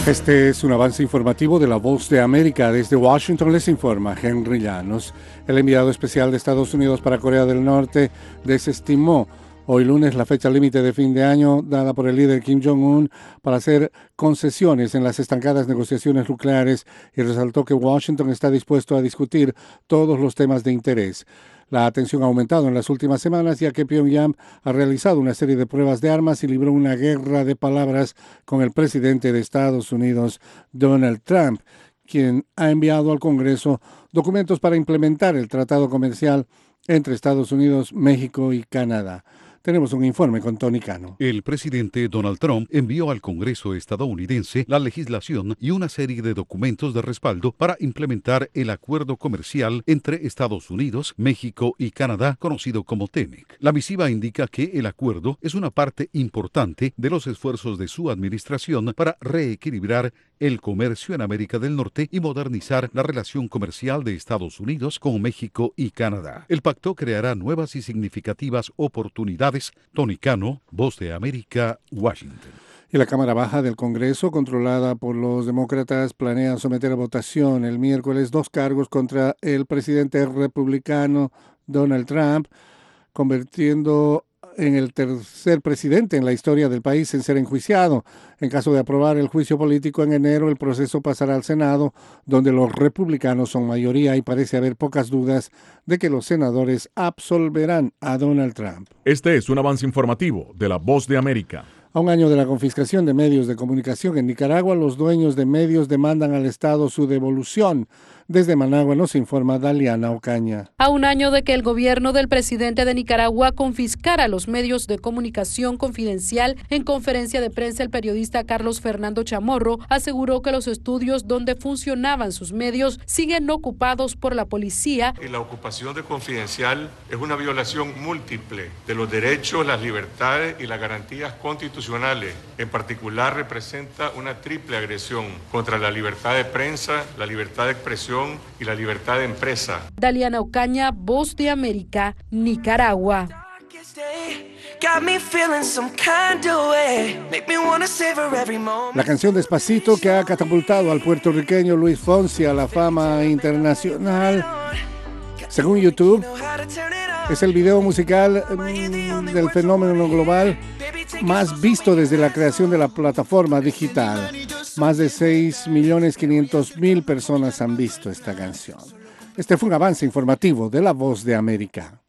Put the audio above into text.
Este es un avance informativo de La Voz de América. Desde Washington les informa Henry Llanos. El enviado especial de Estados Unidos para Corea del Norte desestimó hoy lunes la fecha límite de fin de año dada por el líder Kim Jong-un para hacer concesiones en las estancadas negociaciones nucleares y resaltó que Washington está dispuesto a discutir todos los temas de interés. La tensión ha aumentado en las últimas semanas ya que Pyongyang ha realizado una serie de pruebas de armas y libró una guerra de palabras con el presidente de Estados Unidos, Donald Trump, quien ha enviado al Congreso documentos para implementar el tratado comercial entre Estados Unidos, México y Canadá. Tenemos un informe con Tony Cano. El presidente Donald Trump envió al Congreso estadounidense la legislación y una serie de documentos de respaldo para implementar el acuerdo comercial entre Estados Unidos, México y Canadá, conocido como TEMEC. La misiva indica que el acuerdo es una parte importante de los esfuerzos de su administración para reequilibrar el comercio en América del Norte y modernizar la relación comercial de Estados Unidos con México y Canadá. El pacto creará nuevas y significativas oportunidades. Tony Cano, Voz de América, Washington. Y la Cámara Baja del Congreso, controlada por los demócratas, planea someter a votación el miércoles 2 cargos contra el presidente republicano Donald Trump, convirtiendo en el tercer presidente en la historia del país en ser enjuiciado. En caso de aprobar el juicio político en enero, el proceso pasará al Senado, donde los republicanos son mayoría y parece haber pocas dudas de que los senadores absolverán a Donald Trump. Este es un avance informativo de La Voz de América. A un año de la confiscación de medios de comunicación en Nicaragua, los dueños de medios demandan al Estado su devolución. Desde Managua nos informa Daliana Ocaña. A un año de que el gobierno del presidente de Nicaragua confiscara los medios de comunicación confidencial, en conferencia de prensa el periodista Carlos Fernando Chamorro aseguró que los estudios donde funcionaban sus medios siguen ocupados por la policía. Y la ocupación de confidencial es una violación múltiple de los derechos, las libertades y las garantías constitucionales. En particular representa una triple agresión contra la libertad de prensa, la libertad de expresión y la libertad de empresa. Daliana Ocaña, Voz de América, Nicaragua. La canción Despacito, que ha catapultado al puertorriqueño Luis Fonsi a la fama internacional, según YouTube, es el video musical del fenómeno global más visto desde la creación de la plataforma digital. Más de 6.500.000 personas han visto esta canción. Este fue un avance informativo de La Voz de América.